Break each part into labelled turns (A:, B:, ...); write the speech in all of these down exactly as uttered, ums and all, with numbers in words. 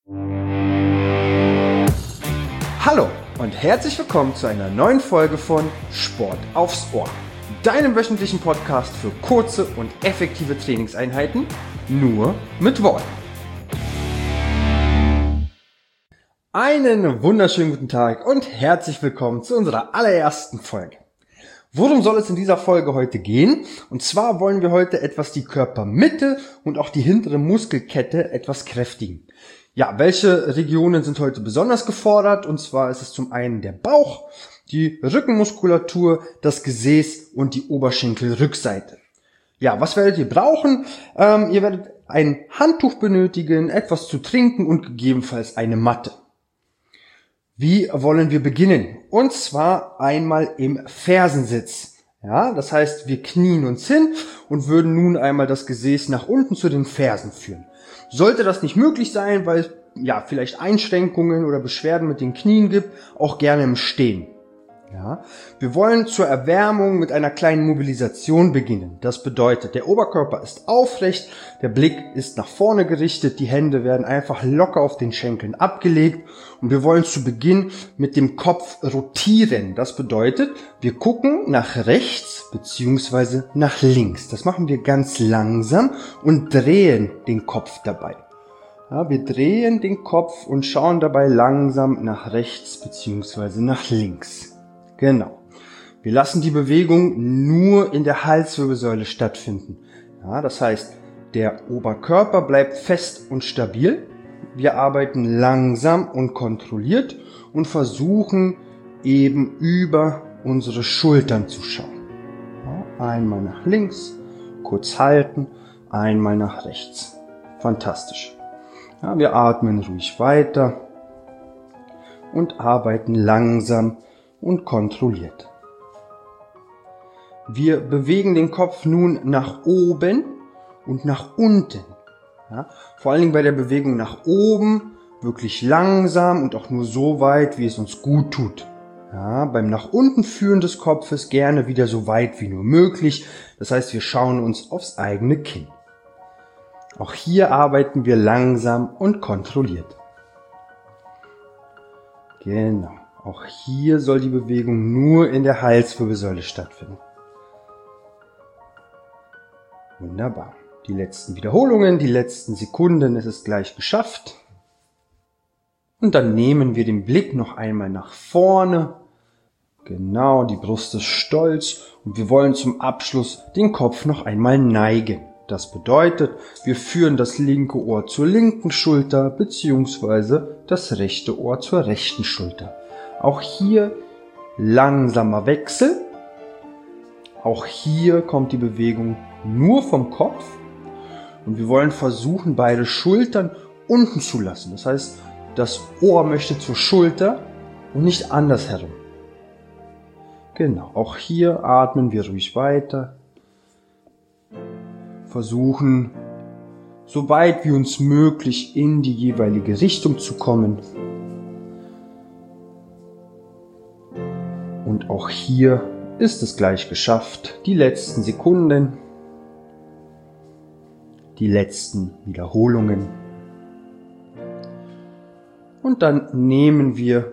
A: Hallo und herzlich willkommen zu einer neuen Folge von Sport aufs Ohr, deinem wöchentlichen Podcast für kurze und effektive Trainingseinheiten, nur mit Worten. Einen wunderschönen guten Tag und herzlich willkommen zu unserer allerersten Folge. Worum soll es in dieser Folge heute gehen? Und zwar wollen wir heute etwas die Körpermitte und auch die hintere Muskelkette etwas kräftigen. Ja, welche Regionen sind heute besonders gefordert? Und zwar ist es zum einen der Bauch, die Rückenmuskulatur, das Gesäß und die Oberschenkelrückseite. Ja, was werdet ihr brauchen? Ähm, ihr werdet ein Handtuch benötigen, etwas zu trinken und gegebenenfalls eine Matte. Wie wollen wir beginnen? Und zwar einmal im Fersensitz. Ja, das heißt, wir knien uns hin und würden nun einmal das Gesäß nach unten zu den Fersen führen. Sollte das nicht möglich sein, weil es ja vielleicht Einschränkungen oder Beschwerden mit den Knien gibt, auch gerne im Stehen. Ja, wir wollen zur Erwärmung mit einer kleinen Mobilisation beginnen. Das bedeutet, der Oberkörper ist aufrecht, der Blick ist nach vorne gerichtet, die Hände werden einfach locker auf den Schenkeln abgelegt und wir wollen zu Beginn mit dem Kopf rotieren. Das bedeutet, wir gucken nach rechts bzw. nach links. Das machen wir ganz langsam und drehen den Kopf dabei. Ja, wir drehen den Kopf und schauen dabei langsam nach rechts bzw. nach links. Genau. Wir lassen die Bewegung nur in der Halswirbelsäule stattfinden. Ja, das heißt, der Oberkörper bleibt fest und stabil. Wir arbeiten langsam und kontrolliert und versuchen eben über unsere Schultern zu schauen. Ja, einmal nach links, kurz halten, einmal nach rechts. Fantastisch. Ja, wir atmen ruhig weiter und arbeiten langsam und kontrolliert. Wir bewegen den Kopf nun nach oben und nach unten. Ja, vor allen Dingen bei der Bewegung nach oben wirklich langsam und auch nur so weit, wie es uns gut tut. Ja, beim nach unten führen des Kopfes gerne wieder so weit wie nur möglich. Das heißt, wir schauen uns aufs eigene Kinn. Auch hier arbeiten wir langsam und kontrolliert. Genau. Auch hier soll die Bewegung nur in der Halswirbelsäule stattfinden. Wunderbar. Die letzten Wiederholungen, die letzten Sekunden, es ist gleich geschafft. Und dann nehmen wir den Blick noch einmal nach vorne. Genau, die Brust ist stolz und wir wollen zum Abschluss den Kopf noch einmal neigen. Das bedeutet, wir führen das linke Ohr zur linken Schulter bzw. das rechte Ohr zur rechten Schulter. Auch hier langsamer Wechsel. Auch hier kommt die Bewegung nur vom Kopf. Und wir wollen versuchen, beide Schultern unten zu lassen. Das heißt, das Ohr möchte zur Schulter und nicht andersherum. Genau, auch hier atmen wir ruhig weiter. Versuchen, so weit wie uns möglich in die jeweilige Richtung zu kommen. Und auch hier ist es gleich geschafft. Die letzten Sekunden, die letzten Wiederholungen. Und dann nehmen wir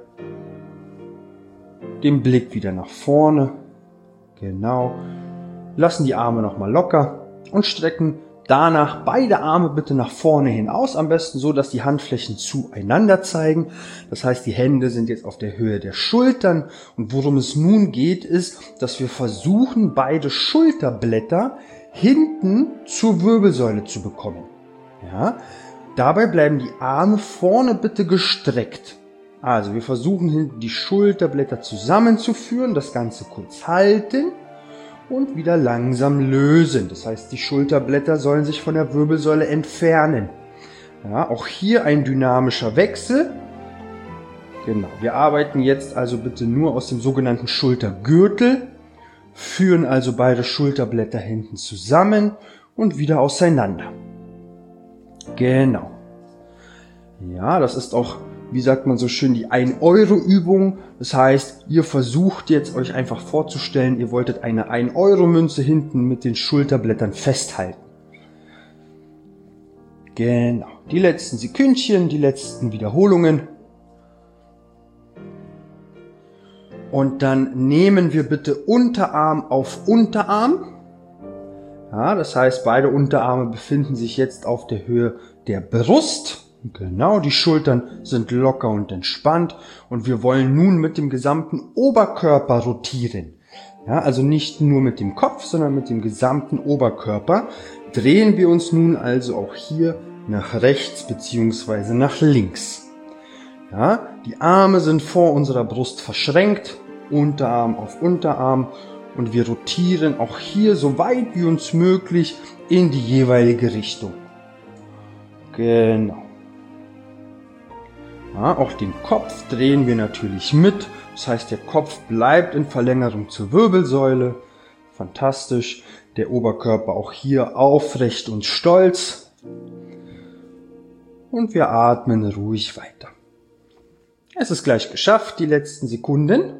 A: den Blick wieder nach vorne. Genau. Lassen die Arme nochmal locker und strecken danach beide Arme bitte nach vorne hin aus, am besten so, dass die Handflächen zueinander zeigen. Das heißt, die Hände sind jetzt auf der Höhe der Schultern und worum es nun geht, ist, dass wir versuchen, beide Schulterblätter hinten zur Wirbelsäule zu bekommen. Ja, dabei bleiben die Arme vorne bitte gestreckt. Also wir versuchen hinten die Schulterblätter zusammenzuführen, das Ganze kurz halten und wieder langsam lösen. Das heißt, die Schulterblätter sollen sich von der Wirbelsäule entfernen. Ja, auch hier ein dynamischer Wechsel. Genau, wir arbeiten jetzt also bitte nur aus dem sogenannten Schultergürtel, führen also beide Schulterblätter hinten zusammen und wieder auseinander. Genau. Ja, das ist auch, wie sagt man so schön, die ein Euro Übung. Das heißt, ihr versucht jetzt euch einfach vorzustellen, ihr wolltet eine ein Euro Münze hinten mit den Schulterblättern festhalten. Genau. Die letzten Sekündchen, die letzten Wiederholungen. Und dann nehmen wir bitte Unterarm auf Unterarm. Ja, das heißt, beide Unterarme befinden sich jetzt auf der Höhe der Brust. Genau, die Schultern sind locker und entspannt. Und wir wollen nun mit dem gesamten Oberkörper rotieren. Ja, also nicht nur mit dem Kopf, sondern mit dem gesamten Oberkörper. Drehen wir uns nun also auch hier nach rechts bzw. nach links. Ja, die Arme sind vor unserer Brust verschränkt, Unterarm auf Unterarm, und wir rotieren auch hier so weit wie uns möglich in die jeweilige Richtung. Genau. Ja, auch den Kopf drehen wir natürlich mit. Das heißt, der Kopf bleibt in Verlängerung zur Wirbelsäule. Fantastisch. Der Oberkörper auch hier aufrecht und stolz. Und wir atmen ruhig weiter. Es ist gleich geschafft, die letzten Sekunden.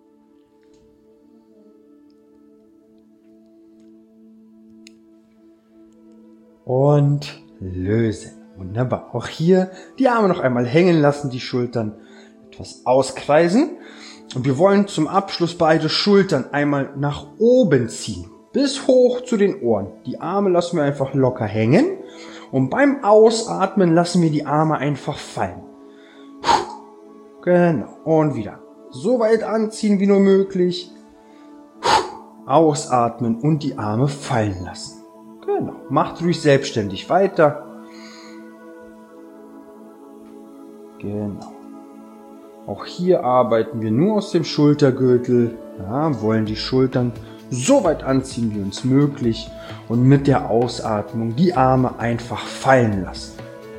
A: Und lösen. Wunderbar. Auch hier die Arme noch einmal hängen lassen, die Schultern etwas auskreisen. Und wir wollen zum Abschluss beide Schultern einmal nach oben ziehen. Bis hoch zu den Ohren. Die Arme lassen wir einfach locker hängen. Und beim Ausatmen lassen wir die Arme einfach fallen. Genau. Und wieder. So weit anziehen wie nur möglich. Ausatmen und die Arme fallen lassen. Genau. Macht ruhig selbstständig weiter. Genau. Auch hier arbeiten wir nur aus dem Schultergürtel. Ja, wollen die Schultern so weit anziehen wie uns möglich und mit der Ausatmung die Arme einfach fallen lassen.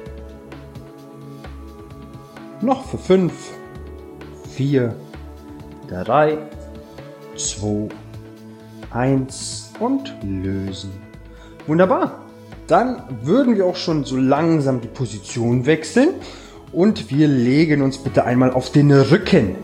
A: Noch für fünf, vier, drei, zwei, eins und lösen. Wunderbar. Dann würden wir auch schon so langsam die Position wechseln und wir legen uns bitte einmal auf den Rücken.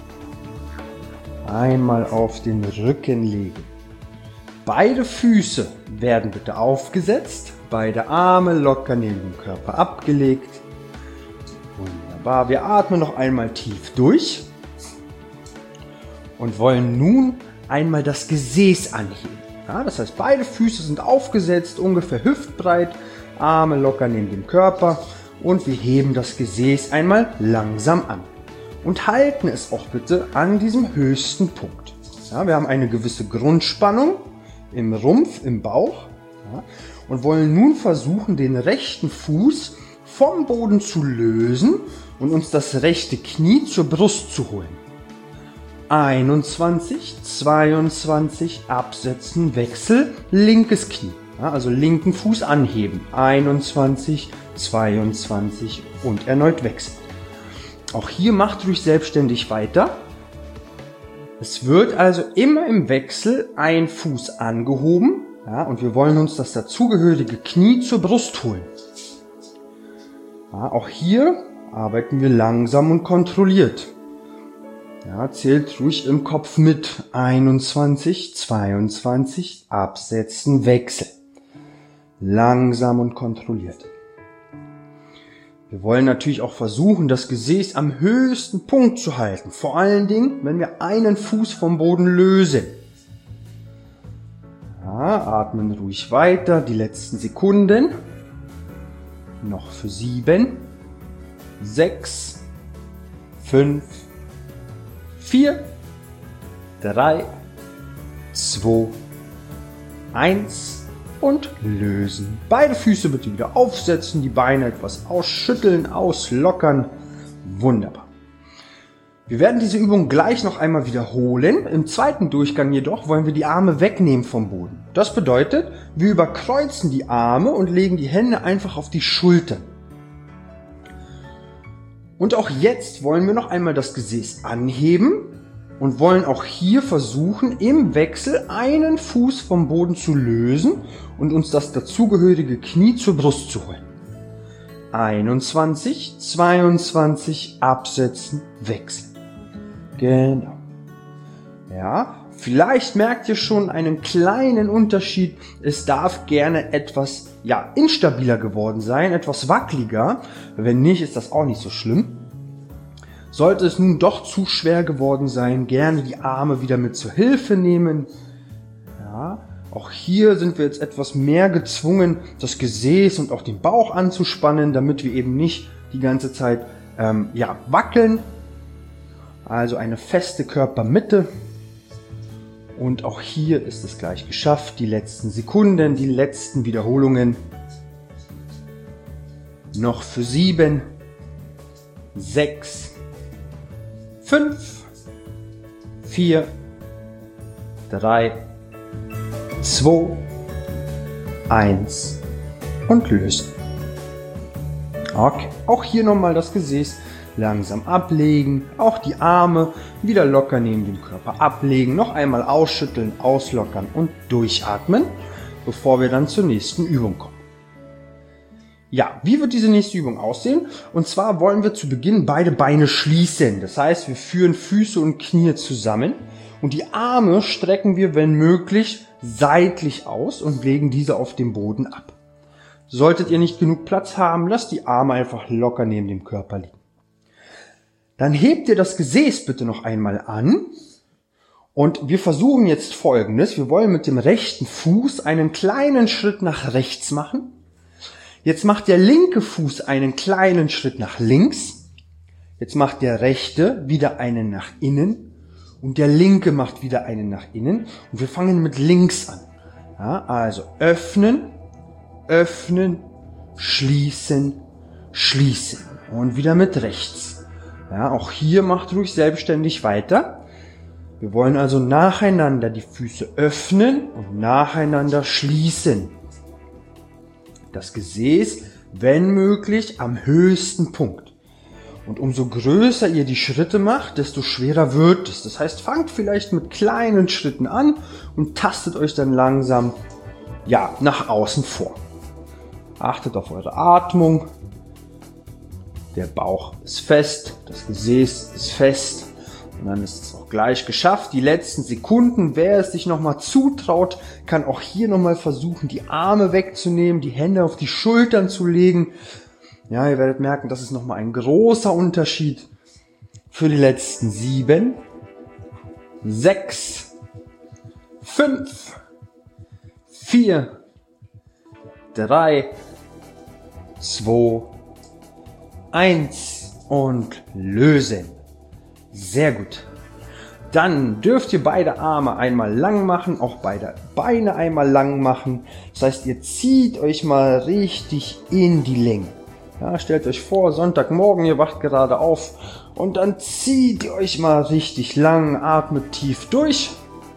A: Einmal auf den Rücken legen. Beide Füße werden bitte aufgesetzt, beide Arme locker neben dem Körper abgelegt. Wunderbar. Wir atmen noch einmal tief durch und wollen nun einmal das Gesäß anheben. Ja, das heißt, beide Füße sind aufgesetzt, ungefähr hüftbreit, Arme locker neben dem Körper und wir heben das Gesäß einmal langsam an. Und halten es auch bitte an diesem höchsten Punkt. Ja, wir haben eine gewisse Grundspannung im Rumpf, im Bauch, ja, und wollen nun versuchen, den rechten Fuß vom Boden zu lösen und uns das rechte Knie zur Brust zu holen. einundzwanzig, zweiundzwanzig, absetzen, Wechsel, linkes Knie. Ja, also linken Fuß anheben. einundzwanzig, zweiundzwanzig und erneut wechseln. Auch hier macht ruhig selbstständig weiter. Es wird also immer im Wechsel ein Fuß angehoben, ja, und wir wollen uns das dazugehörige Knie zur Brust holen. Ja, auch hier arbeiten wir langsam und kontrolliert. Ja, zählt ruhig im Kopf mit. einundzwanzig, zweiundzwanzig, absetzen, Wechsel. Langsam und kontrolliert. Wir wollen natürlich auch versuchen, das Gesäß am höchsten Punkt zu halten. Vor allen Dingen, wenn wir einen Fuß vom Boden lösen. Ja, atmen ruhig weiter, die letzten Sekunden. Noch für sieben, sechs, fünf, vier, drei, zwei, eins und lösen. Beide Füße bitte wieder aufsetzen, die Beine etwas ausschütteln, auslockern. Wunderbar. Wir werden diese Übung gleich noch einmal wiederholen. Im zweiten Durchgang jedoch wollen wir die Arme wegnehmen vom Boden. Das bedeutet, wir überkreuzen die Arme und legen die Hände einfach auf die Schultern. Und auch jetzt wollen wir noch einmal das Gesäß anheben und wollen auch hier versuchen, im Wechsel einen Fuß vom Boden zu lösen und uns das dazugehörige Knie zur Brust zu holen. einundzwanzig, zweiundzwanzig, absetzen, wechseln. Genau. Ja, Vielleicht merkt ihr schon einen kleinen Unterschied. Es darf gerne etwas, ja, instabiler geworden sein, etwas wackeliger. Wenn nicht, ist das auch nicht so schlimm. Sollte es nun doch zu schwer geworden sein, gerne die Arme wieder mit zur Hilfe nehmen. Ja, auch hier sind wir jetzt etwas mehr gezwungen, das Gesäß und auch den Bauch anzuspannen, damit wir eben nicht die ganze Zeit ähm, ja, wackeln. Also eine feste Körpermitte. Und auch hier ist es gleich geschafft. Die letzten Sekunden, die letzten Wiederholungen. Noch für sieben, sechs, fünf, vier, drei, zwei, eins und lösen. Okay. Auch hier nochmal das Gesäß langsam ablegen, auch die Arme wieder locker neben dem Körper ablegen, noch einmal ausschütteln, auslockern und durchatmen, bevor wir dann zur nächsten Übung kommen. Ja, wie wird diese nächste Übung aussehen? Und zwar wollen wir zu Beginn beide Beine schließen. Das heißt, wir führen Füße und Knie zusammen und die Arme strecken wir, wenn möglich, seitlich aus und legen diese auf dem Boden ab. Solltet ihr nicht genug Platz haben, lasst die Arme einfach locker neben dem Körper liegen. Dann hebt ihr das Gesäß bitte noch einmal an und wir versuchen jetzt Folgendes. Wir wollen mit dem rechten Fuß einen kleinen Schritt nach rechts machen. Jetzt macht der linke Fuß einen kleinen Schritt nach links. Jetzt macht der rechte wieder einen nach innen und der linke macht wieder einen nach innen. Und wir fangen mit links an. Ja, also öffnen, öffnen, schließen, schließen und wieder mit rechts. Ja, auch hier macht ruhig selbstständig weiter. Wir wollen also nacheinander die Füße öffnen und nacheinander schließen. Das Gesäß, wenn möglich, am höchsten Punkt. Und umso größer ihr die Schritte macht, desto schwerer wird es. Das heißt, fangt vielleicht mit kleinen Schritten an und tastet euch dann langsam, ja, nach außen vor. Achtet auf eure Atmung. Der Bauch ist fest, das Gesäß ist fest und dann ist es auch gleich geschafft. Die letzten Sekunden, wer es sich nochmal zutraut, kann auch hier nochmal versuchen, die Arme wegzunehmen, die Hände auf die Schultern zu legen. Ja, ihr werdet merken, das ist nochmal ein großer Unterschied für die letzten sieben, sechs, fünf, vier, drei, zwei, eins und lösen. Sehr gut. Dann dürft ihr beide Arme einmal lang machen, auch beide Beine einmal lang machen. Das heißt, ihr zieht euch mal richtig in die Länge. Ja, stellt euch vor, Sonntagmorgen, ihr wacht gerade auf und dann zieht ihr euch mal richtig lang, atmet tief durch.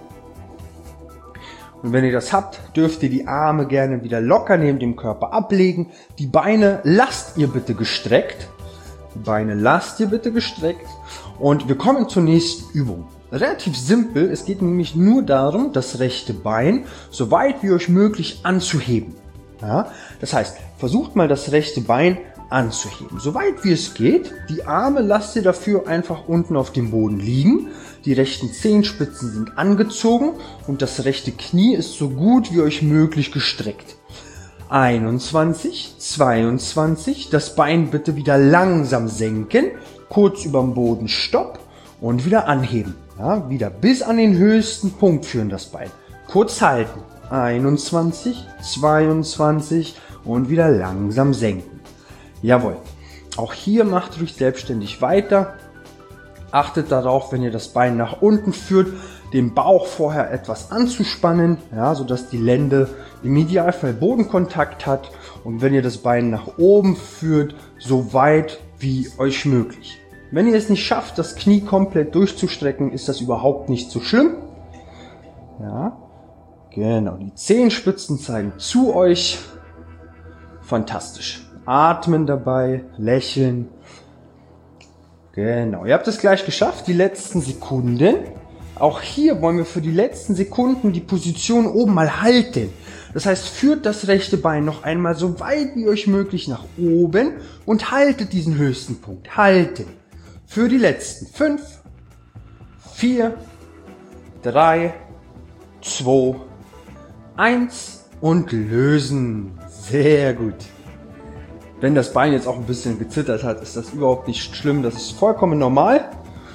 A: Und wenn ihr das habt, dürft ihr die Arme gerne wieder locker neben dem Körper ablegen. Die Beine lasst ihr bitte gestreckt. Die Beine lasst ihr bitte gestreckt. Und wir kommen zur nächsten Übung. Relativ simpel, es geht nämlich nur darum, das rechte Bein so weit wie euch möglich anzuheben. Ja, das heißt, versucht mal das rechte Bein anzuheben. So weit wie es geht. Die Arme lasst ihr dafür einfach unten auf dem Boden liegen. Die rechten Zehenspitzen sind angezogen und das rechte Knie ist so gut wie euch möglich gestreckt. einundzwanzig, zweiundzwanzig, das Bein bitte wieder langsam senken, kurz über dem Boden stopp und wieder anheben. Ja, wieder bis an den höchsten Punkt führen das Bein. Kurz halten. einundzwanzig, zweiundzwanzig und wieder langsam senken. Jawohl. Auch hier macht ruhig selbstständig weiter. Achtet darauf, wenn ihr das Bein nach unten führt, den Bauch vorher etwas anzuspannen, ja, sodass die Lende im Idealfall Bodenkontakt hat. Und wenn ihr das Bein nach oben führt, so weit wie euch möglich. Wenn ihr es nicht schafft, das Knie komplett durchzustrecken, ist das überhaupt nicht so schlimm. Ja, genau. Die Zehenspitzen zeigen zu euch. Fantastisch. Atmen dabei, lächeln. Genau, ihr habt es gleich geschafft, die letzten Sekunden. Auch hier wollen wir für die letzten Sekunden die Position oben mal halten. Das heißt, führt das rechte Bein noch einmal so weit wie euch möglich nach oben und haltet diesen höchsten Punkt. Halten. Für die letzten fünf, vier, drei, zwei, eins und lösen. Sehr gut. Wenn das Bein jetzt auch ein bisschen gezittert hat, ist das überhaupt nicht schlimm. Das ist vollkommen normal.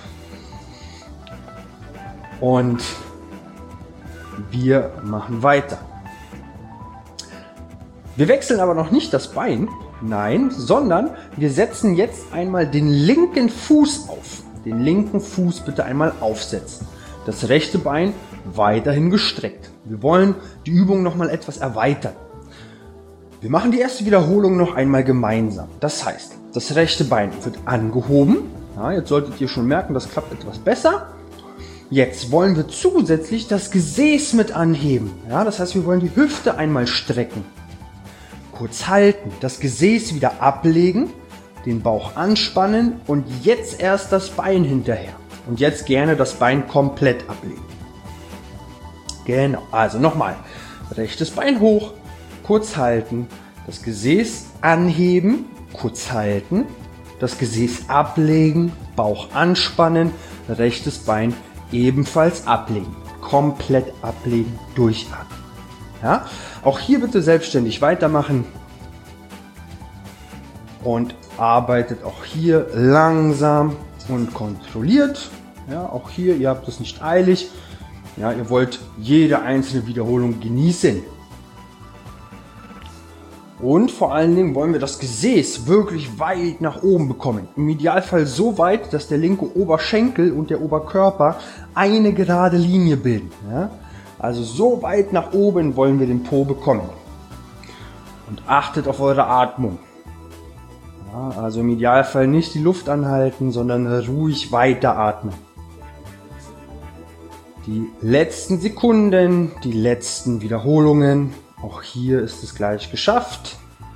A: Und wir machen weiter. Wir wechseln aber noch nicht das Bein, nein, sondern wir setzen jetzt einmal den linken Fuß auf. Den linken Fuß bitte einmal aufsetzen. Das rechte Bein weiterhin gestreckt. Wir wollen die Übung nochmal etwas erweitern. Wir machen die erste Wiederholung noch einmal gemeinsam. Das heißt, das rechte Bein wird angehoben. Ja, jetzt solltet ihr schon merken, das klappt etwas besser. Jetzt wollen wir zusätzlich das Gesäß mit anheben. Ja, das heißt, wir wollen die Hüfte einmal strecken. Kurz halten, das Gesäß wieder ablegen, den Bauch anspannen und jetzt erst das Bein hinterher. Und jetzt gerne das Bein komplett ablegen. Genau, also nochmal. Rechtes Bein hoch. Kurz halten, das Gesäß anheben, kurz halten, das Gesäß ablegen, Bauch anspannen, rechtes Bein ebenfalls ablegen, komplett ablegen, durchatmen. Ja? Auch hier bitte selbstständig weitermachen und arbeitet auch hier langsam und kontrolliert. Ja, auch hier, ihr habt es nicht eilig, ja, ihr wollt jede einzelne Wiederholung genießen. Und vor allen Dingen wollen wir das Gesäß wirklich weit nach oben bekommen. Im Idealfall so weit, dass der linke Oberschenkel und der Oberkörper eine gerade Linie bilden. Ja? Also so weit nach oben wollen wir den Po bekommen. Und achtet auf eure Atmung. Ja, also im Idealfall nicht die Luft anhalten, sondern ruhig weiteratmen. Die letzten Sekunden, die letzten Wiederholungen. Auch hier ist es gleich geschafft.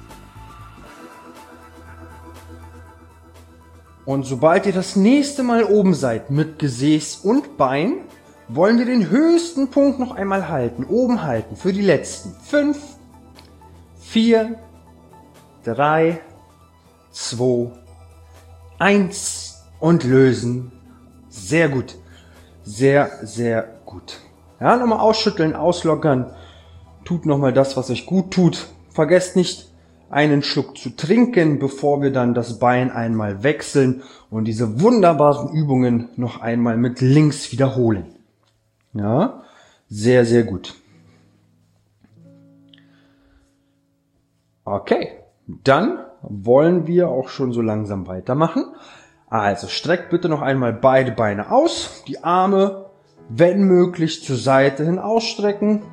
A: Und sobald ihr das nächste Mal oben seid mit Gesäß und Bein, wollen wir den höchsten Punkt noch einmal halten. Oben halten für die letzten. fünf, vier, drei, zwei, eins und lösen. Sehr gut. Sehr, sehr gut. Ja, nochmal ausschütteln, auslockern. Tut nochmal das, was euch gut tut. Vergesst nicht, einen Schluck zu trinken, bevor wir dann das Bein einmal wechseln und diese wunderbaren Übungen noch einmal mit links wiederholen. Ja, sehr, sehr gut. Okay, dann wollen wir auch schon so langsam weitermachen. Also streckt bitte noch einmal beide Beine aus, die Arme, wenn möglich, zur Seite hin ausstrecken.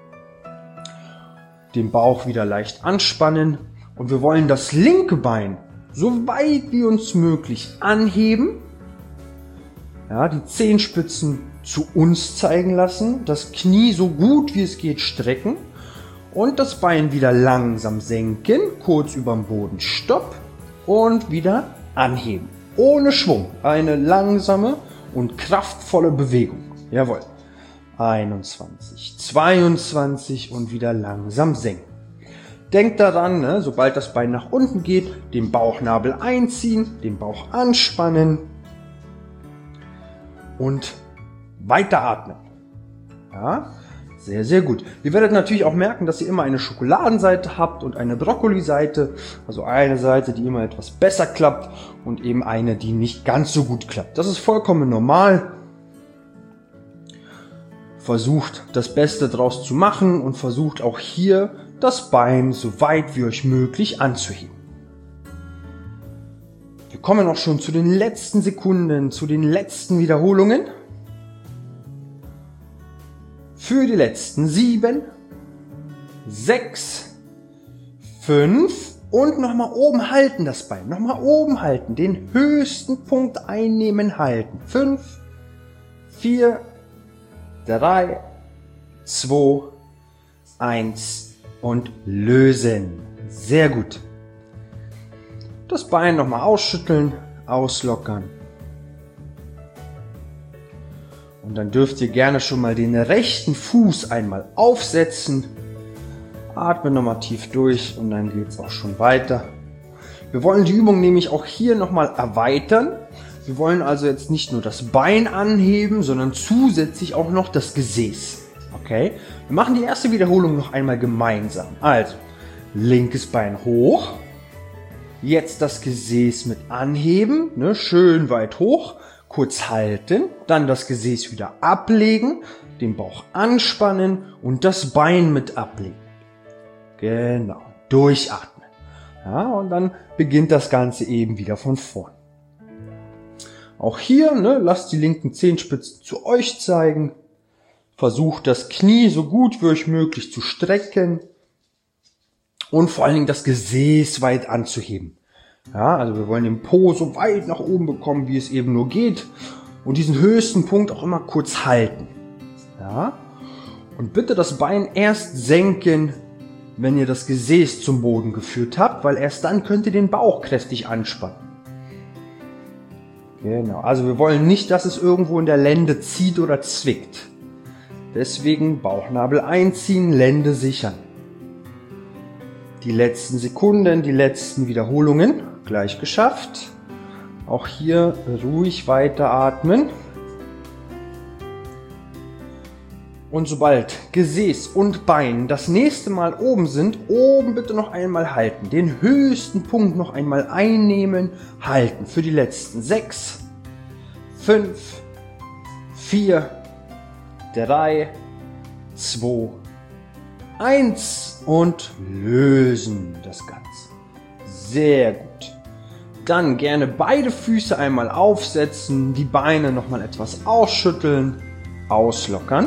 A: Den Bauch wieder leicht anspannen und wir wollen das linke Bein so weit wie uns möglich anheben. Ja, die Zehenspitzen zu uns zeigen lassen, das Knie so gut wie es geht strecken und das Bein wieder langsam senken, kurz über dem Boden Stopp und wieder anheben. Ohne Schwung, eine langsame und kraftvolle Bewegung. Jawohl. einundzwanzig, zweiundzwanzig und wieder langsam senken. Denkt daran, ne, sobald das Bein nach unten geht, den Bauchnabel einziehen, den Bauch anspannen und weiteratmen. Ja, sehr, sehr gut. Ihr werdet natürlich auch merken, dass ihr immer eine Schokoladenseite habt und eine Brokkoliseite. Also eine Seite, die immer etwas besser klappt und eben eine, die nicht ganz so gut klappt. Das ist vollkommen normal. Versucht das Beste draus zu machen und versucht auch hier das Bein so weit wie euch möglich anzuheben. Wir kommen auch schon zu den letzten Sekunden, zu den letzten Wiederholungen. Für die letzten sieben, sechs, fünf und nochmal oben halten das Bein. Nochmal oben halten, den höchsten Punkt einnehmen, halten. fünf, vier, drei, zwei, eins und lösen. Sehr gut. Das Bein nochmal ausschütteln, auslockern. Und dann dürft ihr gerne schon mal den rechten Fuß einmal aufsetzen. Atmen nochmal tief durch und dann geht es auch schon weiter. Wir wollen die Übung nämlich auch hier nochmal erweitern. Wir wollen also jetzt nicht nur das Bein anheben, sondern zusätzlich auch noch das Gesäß. Okay? Wir machen die erste Wiederholung noch einmal gemeinsam. Also, linkes Bein hoch. Jetzt das Gesäß mit anheben, ne, schön weit hoch. Kurz halten, dann das Gesäß wieder ablegen, den Bauch anspannen und das Bein mit ablegen. Genau, durchatmen. Ja, und dann beginnt das Ganze eben wieder von vorn. Auch hier, ne, lasst die linken Zehenspitzen zu euch zeigen. Versucht das Knie so gut wie euch möglich zu strecken und vor allen Dingen das Gesäß weit anzuheben. Ja, also wir wollen den Po so weit nach oben bekommen, wie es eben nur geht. Und diesen höchsten Punkt auch immer kurz halten. Ja, und bitte das Bein erst senken, wenn ihr das Gesäß zum Boden geführt habt, weil erst dann könnt ihr den Bauch kräftig anspannen. Genau, also wir wollen nicht, dass es irgendwo in der Lende zieht oder zwickt. Deswegen Bauchnabel einziehen, Lende sichern. Die letzten Sekunden, die letzten Wiederholungen, gleich geschafft. Auch hier ruhig weiteratmen. Und sobald Gesäß und Bein das nächste Mal oben sind, oben bitte noch einmal halten. Den höchsten Punkt noch einmal einnehmen, halten. Für die letzten sechs, fünf, vier, drei, zwei, eins und lösen das Ganze. Sehr gut. Dann gerne beide Füße einmal aufsetzen, die Beine nochmal etwas ausschütteln, auslockern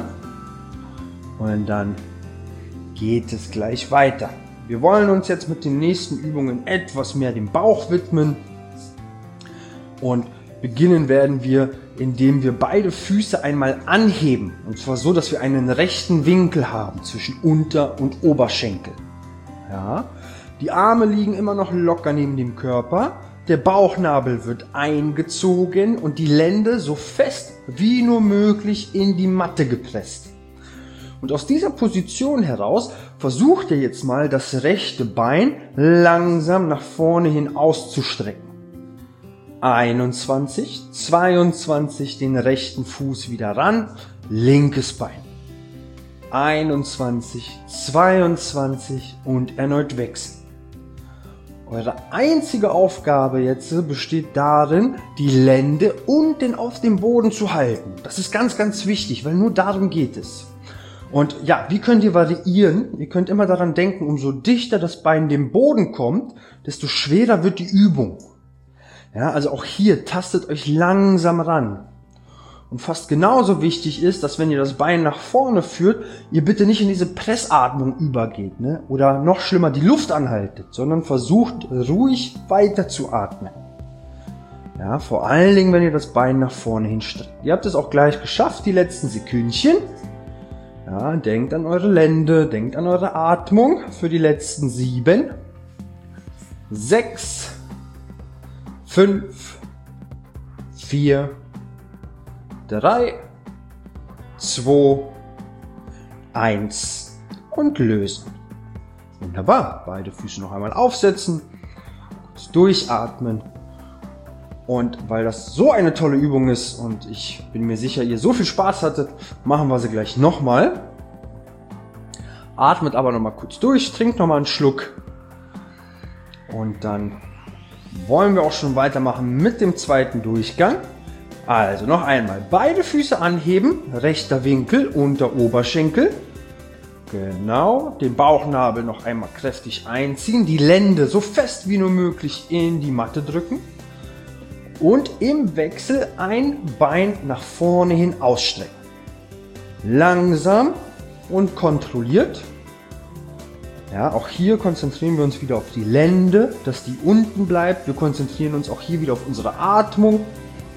A: und dann geht es gleich weiter. Wir wollen uns jetzt mit den nächsten Übungen etwas mehr dem Bauch widmen und beginnen werden wir, indem wir beide Füße einmal anheben. Und zwar so, dass wir einen rechten Winkel haben zwischen Unter- und Oberschenkel. Ja, die Arme liegen immer noch locker neben dem Körper. Der Bauchnabel wird eingezogen und die Lende so fest wie nur möglich in die Matte gepresst. Und aus dieser Position heraus versucht ihr jetzt mal, das rechte Bein langsam nach vorne hin auszustrecken. einundzwanzig, zweiundzwanzig, den rechten Fuß wieder ran, linkes Bein. einundzwanzig, zweiundzwanzig und erneut wechseln. Eure einzige Aufgabe jetzt besteht darin, die Lende unten auf dem Boden zu halten. Das ist ganz, ganz wichtig, weil nur darum geht es. Und ja, wie könnt ihr variieren? Ihr könnt immer daran denken, umso dichter das Bein dem Boden kommt, desto schwerer wird die Übung. Ja, also auch hier tastet euch langsam ran. Und fast genauso wichtig ist, dass wenn ihr das Bein nach vorne führt, ihr bitte nicht in diese Pressatmung übergeht, ne? Oder noch schlimmer die Luft anhaltet, sondern versucht ruhig weiter zu atmen. Ja, vor allen Dingen, wenn ihr das Bein nach vorne hinstreckt. Ihr habt es auch gleich geschafft, die letzten Sekündchen. Ja, denkt an eure Lende, denkt an eure Atmung für die letzten sieben, sechs, fünf, vier, drei, zwei, eins und lösen. Wunderbar. Beide Füße noch einmal aufsetzen, kurz durchatmen. Und weil das so eine tolle Übung ist und ich bin mir sicher, ihr so viel Spaß hattet, machen wir sie gleich nochmal. Atmet aber nochmal kurz durch, trinkt nochmal einen Schluck. Und dann wollen wir auch schon weitermachen mit dem zweiten Durchgang. Also noch einmal beide Füße anheben, rechter Winkel, unter Oberschenkel. Genau, den Bauchnabel noch einmal kräftig einziehen, die Lende so fest wie nur möglich in die Matte drücken. Und im Wechsel ein Bein nach vorne hin ausstrecken. Langsam und kontrolliert. Ja, auch hier konzentrieren wir uns wieder auf die Lende, dass die unten bleibt. Wir konzentrieren uns auch hier wieder auf unsere Atmung.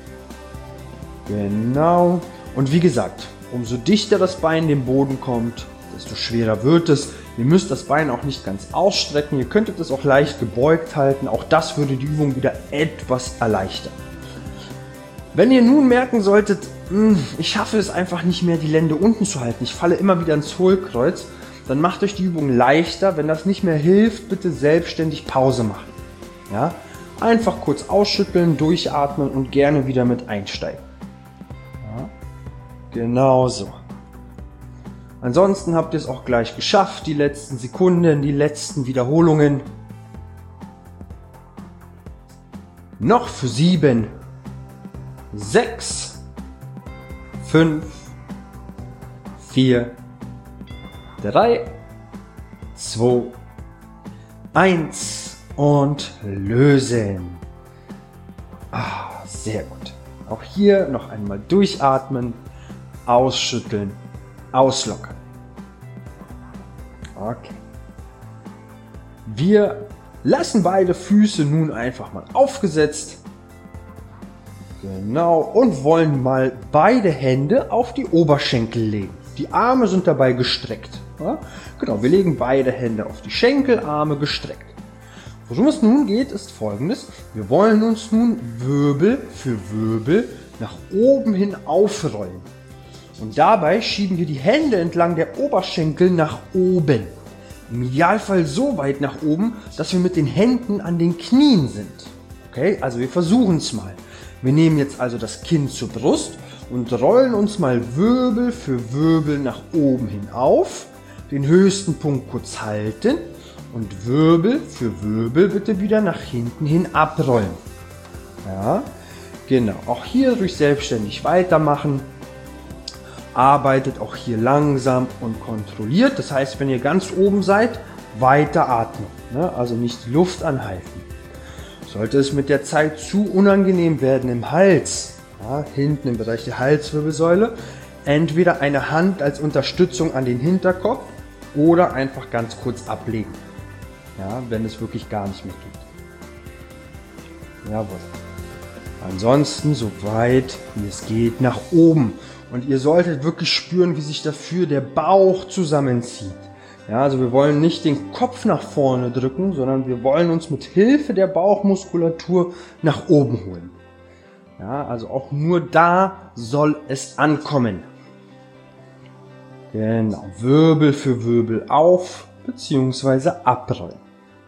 A: Genau. Und wie gesagt, umso dichter das Bein dem Boden kommt, desto schwerer wird es. Ihr müsst das Bein auch nicht ganz ausstrecken. Ihr könntet es auch leicht gebeugt halten. Auch das würde die Übung wieder etwas erleichtern. Wenn ihr nun merken solltet, ich schaffe es einfach nicht mehr, die Lende unten zu halten, ich falle immer wieder ins Hohlkreuz, dann macht euch die Übung leichter. Wenn das nicht mehr hilft, bitte selbstständig Pause machen. Ja? Einfach kurz ausschütteln, durchatmen und gerne wieder mit einsteigen. Ja, genau so. Ansonsten habt ihr es auch gleich geschafft, die letzten Sekunden, die letzten Wiederholungen. Noch für sieben, sechs, fünf, vier, drei, zwei, eins und lösen. Ah, sehr gut. Auch hier noch einmal durchatmen, ausschütteln, auslockern. Okay. Wir lassen beide Füße nun einfach mal aufgesetzt. Genau. Und wollen mal beide Hände auf die Oberschenkel legen. Die Arme sind dabei gestreckt. Ja? Genau, wir legen beide Hände auf die Schenkel, Arme gestreckt. Worum es nun geht, ist Folgendes. Wir wollen uns nun Wirbel für Wirbel nach oben hin aufrollen. Und dabei schieben wir die Hände entlang der Oberschenkel nach oben. Im Idealfall so weit nach oben, dass wir mit den Händen an den Knien sind. Okay, also wir versuchen es mal. Wir nehmen jetzt also das Kinn zur Brust und rollen uns mal Wirbel für Wirbel nach oben hin auf. Den höchsten Punkt kurz halten und Wirbel für Wirbel bitte wieder nach hinten hin abrollen. Ja, genau. Auch hier ruhig selbstständig weitermachen. Arbeitet auch hier langsam und kontrolliert. Das heißt, wenn ihr ganz oben seid, weiter atmen. Ne? Also nicht die Luft anhalten. Sollte es mit der Zeit zu unangenehm werden im Hals, ja, hinten im Bereich der Halswirbelsäule, entweder eine Hand als Unterstützung an den Hinterkopf oder einfach ganz kurz ablegen. Ja, wenn es wirklich gar nicht mehr geht. Jawohl. Ansonsten so weit wie es geht nach oben. Und ihr solltet wirklich spüren, wie sich dafür der Bauch zusammenzieht. Ja, also wir wollen nicht den Kopf nach vorne drücken, sondern wir wollen uns mit Hilfe der Bauchmuskulatur nach oben holen. Ja, also auch nur da soll es ankommen. Genau, Wirbel für Wirbel auf bzw. abrollen.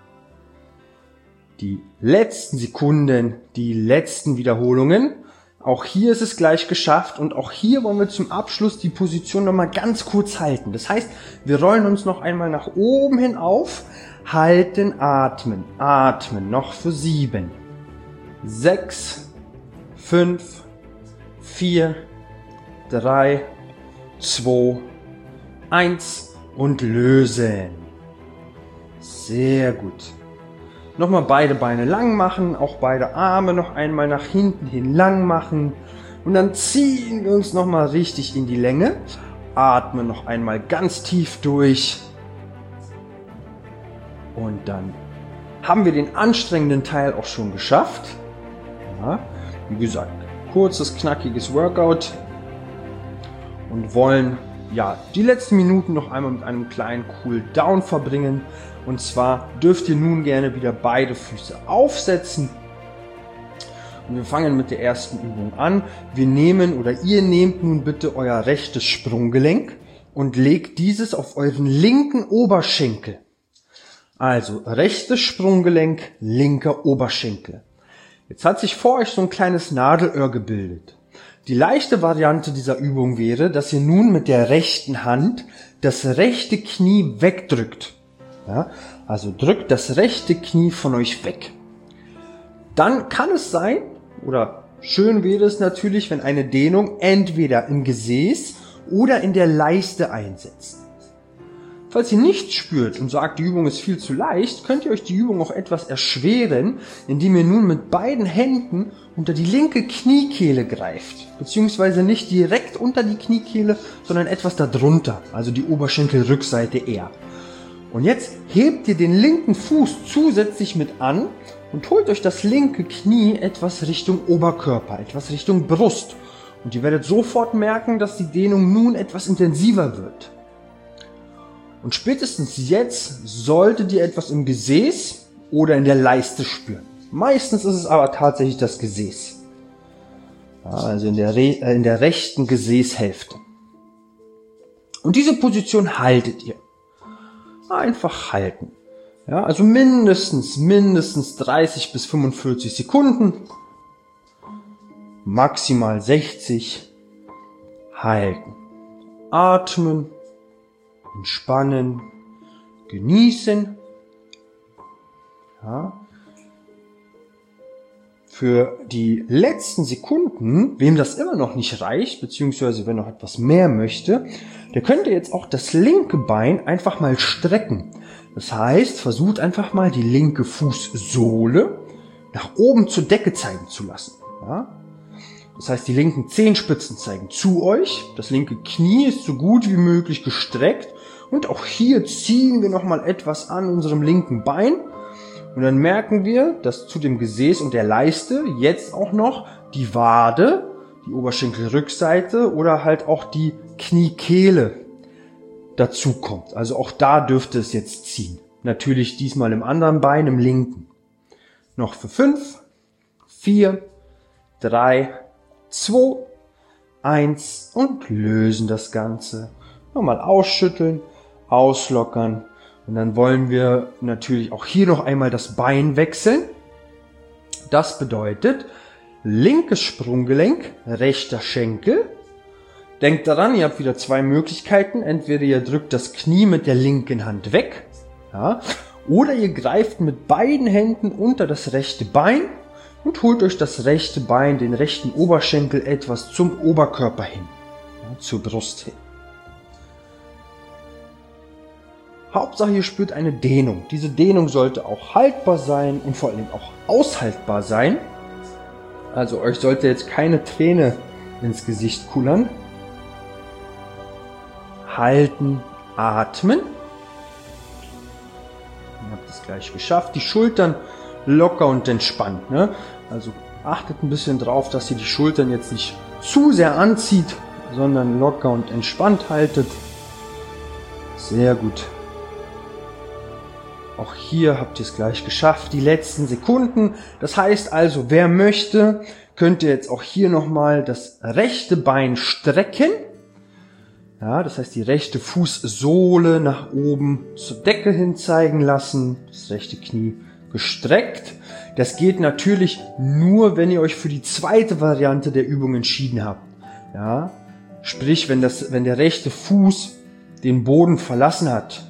A: Die letzten Sekunden, die letzten Wiederholungen. Auch hier ist es gleich geschafft und auch hier wollen wir zum Abschluss die Position nochmal ganz kurz halten. Das heißt, wir rollen uns noch einmal nach oben hin auf, halten, atmen, atmen, noch für sieben, sechs, fünf, vier, drei, zwei, eins und lösen. Sehr gut. Nochmal beide Beine lang machen, auch beide Arme noch einmal nach hinten hin lang machen. Und dann ziehen wir uns nochmal richtig in die Länge. Atmen noch einmal ganz tief durch. Und dann haben wir den anstrengenden Teil auch schon geschafft. Ja, wie gesagt, kurzes, knackiges Workout. Und wollen ja die letzten Minuten noch einmal mit einem kleinen Cool-Down verbringen. Und zwar dürft ihr nun gerne wieder beide Füße aufsetzen. Und wir fangen mit der ersten Übung an. Wir nehmen oder ihr nehmt nun bitte euer rechtes Sprunggelenk und legt dieses auf euren linken Oberschenkel. Also rechtes Sprunggelenk, linker Oberschenkel. Jetzt hat sich vor euch so ein kleines Nadelöhr gebildet. Die leichte Variante dieser Übung wäre, dass ihr nun mit der rechten Hand das rechte Knie wegdrückt. Ja, also drückt das rechte Knie von euch weg. Dann kann es sein, oder schön wäre es natürlich, wenn eine Dehnung entweder im Gesäß oder in der Leiste einsetzt. Falls ihr nichts spürt und sagt, die Übung ist viel zu leicht, könnt ihr euch die Übung auch etwas erschweren, indem ihr nun mit beiden Händen unter die linke Kniekehle greift. Beziehungsweise nicht direkt unter die Kniekehle, sondern etwas darunter, also die Oberschenkelrückseite eher. Und jetzt hebt ihr den linken Fuß zusätzlich mit an und holt euch das linke Knie etwas Richtung Oberkörper, etwas Richtung Brust. Und ihr werdet sofort merken, dass die Dehnung nun etwas intensiver wird. Und spätestens jetzt solltet ihr etwas im Gesäß oder in der Leiste spüren. Meistens ist es aber tatsächlich das Gesäß. Ja, also in der, Re äh, in der rechten Gesäßhälfte. Und diese Position haltet ihr. Einfach halten. Ja, also mindestens, mindestens dreißig bis fünfundvierzig Sekunden. Maximal sechzig. Halten. Atmen. Entspannen. Genießen. Ja. Für die letzten Sekunden, wem das immer noch nicht reicht, beziehungsweise wenn noch etwas mehr möchte, der könnte jetzt auch das linke Bein einfach mal strecken. Das heißt, versucht einfach mal die linke Fußsohle nach oben zur Decke zeigen zu lassen. Ja? Das heißt, die linken Zehenspitzen zeigen zu euch, das linke Knie ist so gut wie möglich gestreckt und auch hier ziehen wir nochmal etwas an unserem linken Bein. Und dann merken wir, dass zu dem Gesäß und der Leiste jetzt auch noch die Wade, die Oberschenkelrückseite oder halt auch die Kniekehle dazu kommt. Also auch da dürfte es jetzt ziehen. Natürlich diesmal im anderen Bein, im linken. Noch für fünf, vier, drei, zwei, eins und lösen das Ganze. Nochmal ausschütteln, auslockern. Und dann wollen wir natürlich auch hier noch einmal das Bein wechseln. Das bedeutet, linkes Sprunggelenk, rechter Schenkel. Denkt daran, ihr habt wieder zwei Möglichkeiten. Entweder ihr drückt das Knie mit der linken Hand weg, ja, oder ihr greift mit beiden Händen unter das rechte Bein und holt euch das rechte Bein, den rechten Oberschenkel etwas zum Oberkörper hin, ja, zur Brust hin. Hauptsache, ihr spürt eine Dehnung. Diese Dehnung sollte auch haltbar sein und vor allem auch aushaltbar sein. Also euch sollte jetzt keine Träne ins Gesicht kullern. Halten, atmen. Ihr habt es gleich geschafft. Die Schultern locker und entspannt. Ne? Also achtet ein bisschen drauf, dass ihr die Schultern jetzt nicht zu sehr anzieht, sondern locker und entspannt haltet. Sehr gut. Auch hier habt ihr es gleich geschafft, die letzten Sekunden. Das heißt also, wer möchte, könnt ihr jetzt auch hier nochmal das rechte Bein strecken. Ja, das heißt, die rechte Fußsohle nach oben zur Decke hin zeigen lassen. Das rechte Knie gestreckt. Das geht natürlich nur, wenn ihr euch für die zweite Variante der Übung entschieden habt. Ja, sprich, wenn, das, wenn der rechte Fuß den Boden verlassen hat.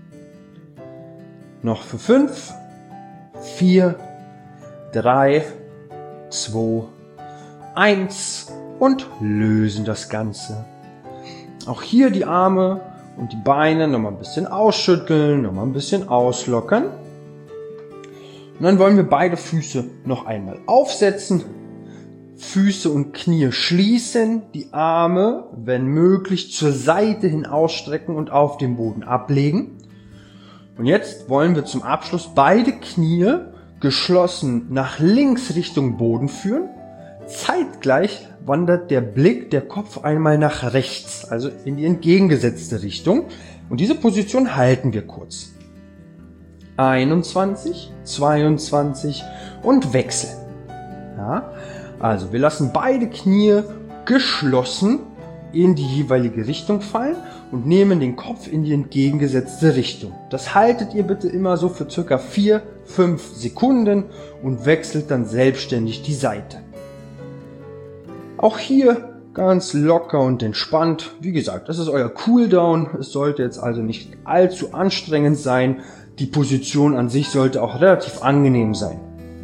A: Noch für fünf, vier, drei, zwei, eins und lösen das Ganze. Auch hier die Arme und die Beine nochmal ein bisschen ausschütteln, nochmal ein bisschen auslockern. Und dann wollen wir beide Füße noch einmal aufsetzen. Füße und Knie schließen, die Arme, wenn möglich, zur Seite hin ausstrecken und auf dem Boden ablegen. Und jetzt wollen wir zum Abschluss beide Knie geschlossen nach links Richtung Boden führen. Zeitgleich wandert der Blick, der Kopf einmal nach rechts, also in die entgegengesetzte Richtung. Und diese Position halten wir kurz. einundzwanzig, zweiundzwanzig und wechseln. Ja, also wir lassen beide Knie geschlossen in die jeweilige Richtung fallen und nehmen den Kopf in die entgegengesetzte Richtung. Das haltet ihr bitte immer so für circa vier, fünf Sekunden und wechselt dann selbstständig die Seite. Auch hier ganz locker und entspannt. Wie gesagt, das ist euer Cooldown. Es sollte jetzt also nicht allzu anstrengend sein. Die Position an sich sollte auch relativ angenehm sein.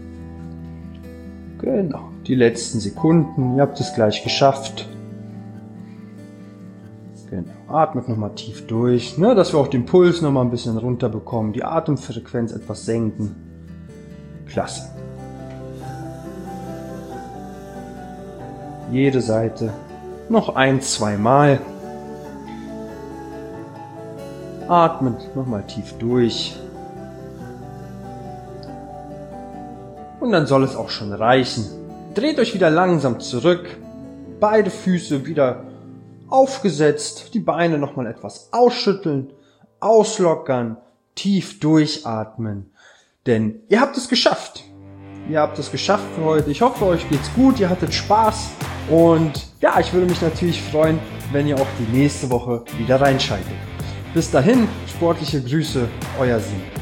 A: Genau, die letzten Sekunden. Ihr habt es gleich geschafft. Genau. Atmet nochmal tief durch, ne, dass wir auch den Puls nochmal ein bisschen runter bekommen, die Atemfrequenz etwas senken. Klasse. Jede Seite noch ein, zwei Mal. Atmet nochmal tief durch. Und dann soll es auch schon reichen. Dreht euch wieder langsam zurück. Beide Füße wieder aufgesetzt, die Beine nochmal etwas ausschütteln, auslockern, tief durchatmen. Denn ihr habt es geschafft. Ihr habt es geschafft für heute. Ich hoffe, euch geht's gut, ihr hattet Spaß. Und ja, ich würde mich natürlich freuen, wenn ihr auch die nächste Woche wieder reinschaltet. Bis dahin, sportliche Grüße, euer Sim.